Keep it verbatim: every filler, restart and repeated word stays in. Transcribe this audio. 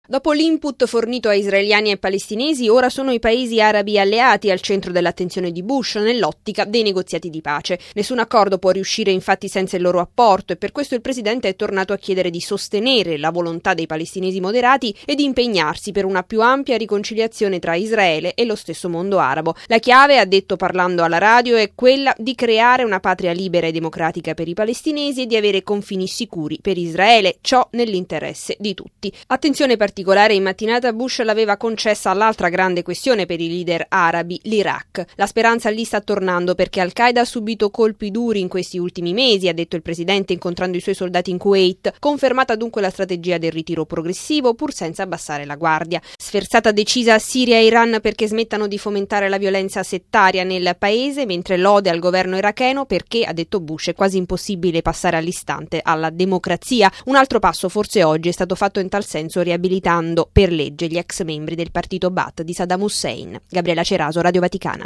Dopo l'input fornito a israeliani e palestinesi, ora sono i paesi arabi alleati al centro dell'attenzione di Bush nell'ottica dei negoziati di pace. Nessun accordo può riuscire infatti senza il loro apporto e per questo il presidente è tornato a chiedere di sostenere la volontà dei palestinesi moderati e di impegnarsi per una più ampia riconciliazione tra Israele e lo stesso mondo arabo. La chiave, ha detto parlando alla radio, è quella di creare una patria libera e democratica per i palestinesi e di avere confini sicuri per Israele, ciò nell'interesse di tutti. Attenzione particolare in mattinata Bush l'aveva concessa all'altra grande questione per i leader arabi, l'Iraq. La speranza lì sta tornando perché Al-Qaeda ha subito colpi duri in questi ultimi mesi, ha detto il presidente incontrando i suoi soldati in Kuwait, confermata dunque la strategia del ritiro progressivo pur senza abbassare la guardia. Sferzata decisa Siria e Iran perché smettano di fomentare la violenza settaria nel paese, mentre lode al governo iracheno perché, ha detto Bush, è quasi impossibile passare all'istante alla democrazia. Un altro passo forse oggi è stato fatto in tal senso riabilitando per legge gli ex membri del partito Ba'ath di Saddam Hussein. Gabriela Ceraso, Radio Vaticana.